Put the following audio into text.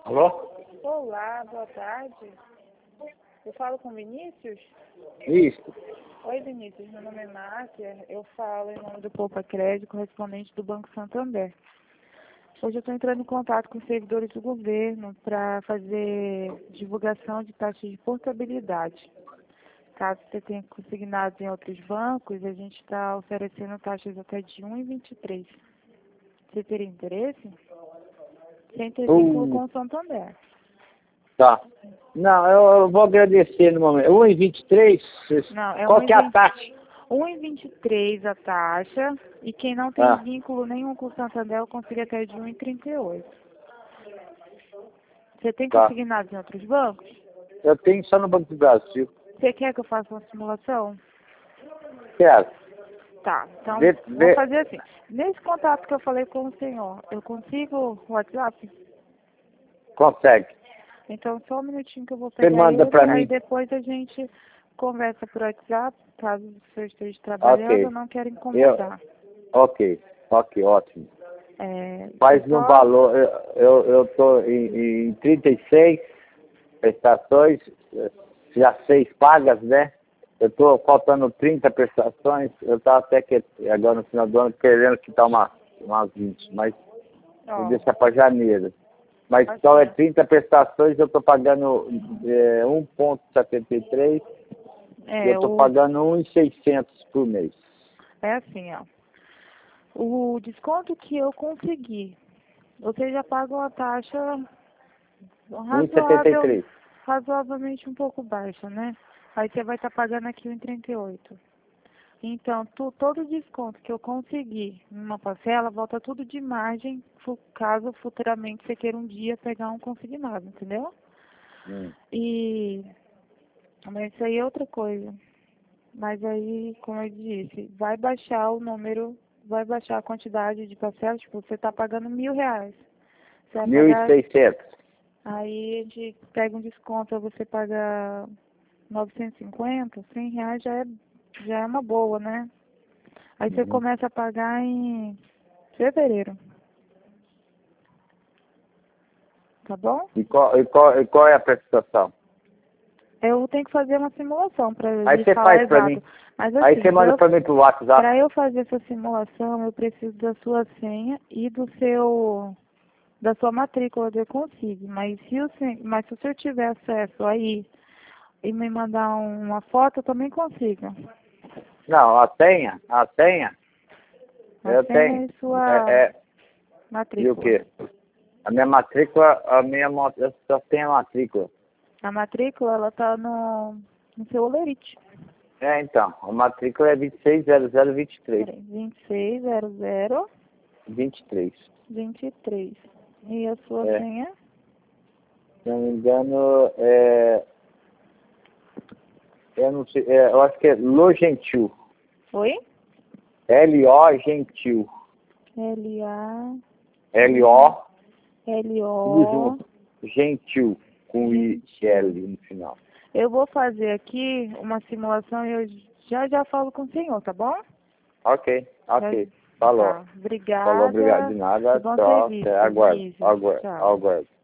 Alô? Olá, boa tarde. Eu falo com Vinícius? Isso. Oi, Vinícius. Meu nome é Márcia. Eu falo em nome do Poupa Crédito, correspondente do Banco Santander. Hoje eu estou entrando em contato com os servidores do governo para fazer divulgação de taxas de portabilidade. Caso você tenha consignado em outros bancos, a gente está oferecendo taxas até de 1,23. Você teria interesse? Sem ter vínculo com o Santander. Tá. Não, eu vou agradecer no momento. 1,23? Não, é Qual que é a taxa? 1,23 a taxa, e quem não tem vínculo nenhum com o Santander, eu consigo até de 1,38. Você tem consignado em outros bancos? Eu tenho só no Banco do Brasil. Você quer que eu faça uma simulação? Quero. Tá, então vou fazer assim. Nesse contato que eu falei com o senhor, eu consigo o WhatsApp? Consegue. Então só um minutinho que eu vou pegar Você manda ele, pra aí mim. depois a gente conversa por WhatsApp, caso o senhor esteja trabalhando, eu não quero incomodar. Ok, ótimo. Mas no valor, eu tô em 36 prestações, já 6 pagas, né? Eu tô faltando 30 prestações, eu tava até que agora no final do ano querendo quitar umas 20, mas vou deixar para janeiro. Mas só é 30 prestações, eu tô pagando 1,73 e eu tô pagando 1,600 por mês. É assim, ó. O desconto que eu consegui, você já paga uma taxa 1,73. razoavelmente um pouco baixa, né? Aí você vai estar pagando aqui 1,38. Então, todo o desconto que eu conseguir numa parcela, volta tudo de margem, caso futuramente você queira um dia pegar um consignado, entendeu? Mas isso aí é outra coisa. Mas aí, como eu disse, vai baixar o número, vai baixar a quantidade de parcelas, tipo, você está pagando R$1.000. 1.600. Aí a gente pega um desconto, você paga 950, R$100 já é uma boa, né? Aí você começa a pagar em fevereiro. Tá bom? E qual é a prestação? Eu tenho que fazer uma simulação para Aí você faz para mim. Mas, assim, Aí você manda para mim pro WhatsApp. para eu fazer essa simulação, eu preciso da sua senha e da sua matrícula eu consigo. Mas se o senhor tiver acesso aí e me mandar uma foto, eu também consigo. Não, a senha. Eu tenho. É sua matrícula. E o quê? A minha matrícula, eu só tenho a matrícula. A matrícula, ela tá no seu olerite. Então, a matrícula é 260023. 260023. E a sua senha? Se não me engano, eu não sei, eu acho que é Lo Gentil. Oi? L-O Gentil. L-O Gentil, com I-L no final. Eu vou fazer aqui uma simulação e eu já falo com o senhor, tá bom? Ok. Falou. Tá, obrigada. Falou, obrigado de nada. Bom Só serviço, aguardo.